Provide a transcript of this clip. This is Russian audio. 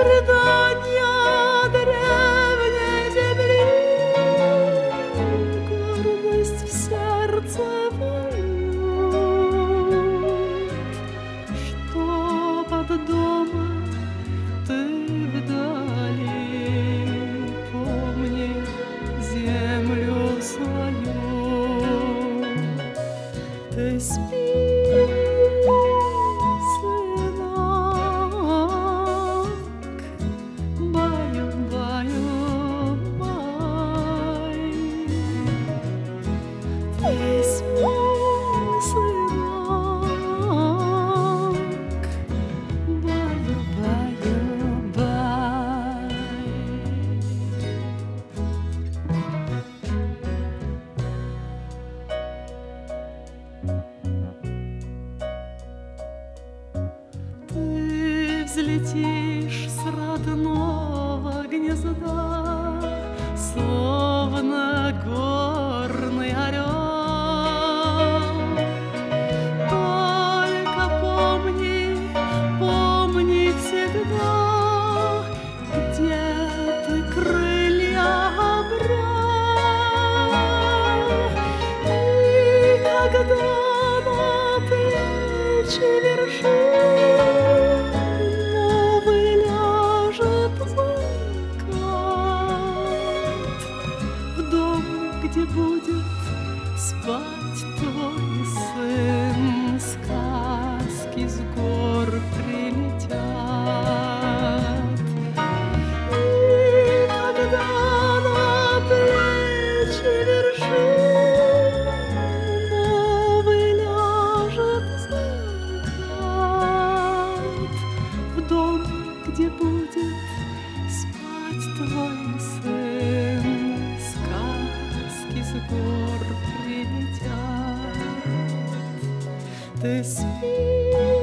предания древней земли, гордость в сердце поют, что под домом ты вдали, помни землю свою. Ты спи, сынок, баю-баю-бай. Ты спи, сынок, баю-баю-бай. Ты взлетишь с родного гнезда, словно горный орел. Только помни, помни всегда, где ты крылья обрел. И когда на плечи вершин новый ляжет закат, в дом, где будет спать твой сын, сказки с гор прилетят. И когда на плечи вершин новый ляжет закат, в дом, где будет спать твой сын, сказки с гор прилетят. Ты спи,